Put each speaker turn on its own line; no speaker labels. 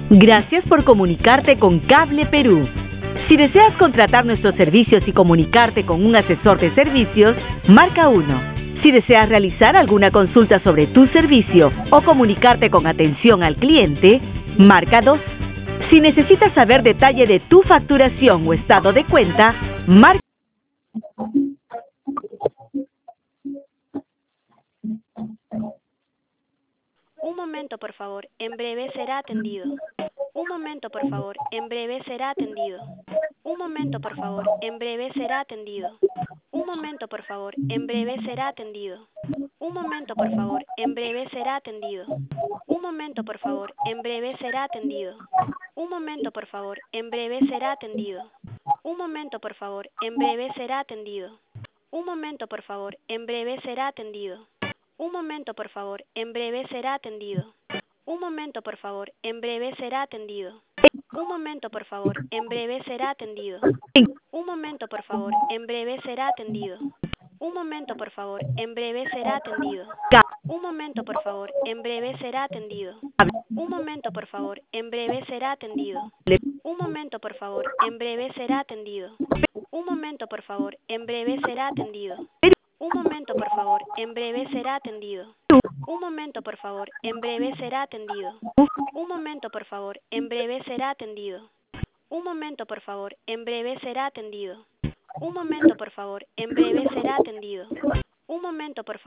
Gracias por comunicarte con Cable Perú. Si deseas contratar nuestros servicios y comunicarte con un asesor de servicios, marca 1. Si deseas realizar alguna consulta sobre tu servicio o comunicarte con atención al cliente, marca 2. Si necesitas saber detalle de tu facturación o estado de cuenta, marca...
Un momento, por favor. En breve será atendido. Un momento, por favor. En breve será atendido. Un momento, por favor. En breve será atendido. Un momento, por favor. En breve será atendido. Un momento, por favor. En breve será atendido. Un momento, por favor. En breve será atendido. Un momento, por favor. En breve será atendido. Un momento, por favor. En breve será atendido. Un momento, por favor. En breve será atendido. Un momento, por favor. En breve será atendido. Un momento, por favor. En breve será atendido. Un momento, por favor. En breve será atendido. Un momento, por favor. En breve será atendido. Un momento, por favor. En breve será atendido. Un momento, por favor. En breve será atendido. Un momento, por favor. En breve será atendido. Un momento, por favor. En breve será atendido. Un momento, por favor. En breve será atendido. Un momento, por favor. En breve será atendido. Un momento, por favor. En breve será atendido. Un momento, por favor. En breve será atendido. Un momento, por favor. En breve será atendido. Un momento, por favor. En breve será atendido. Un momento, por favor.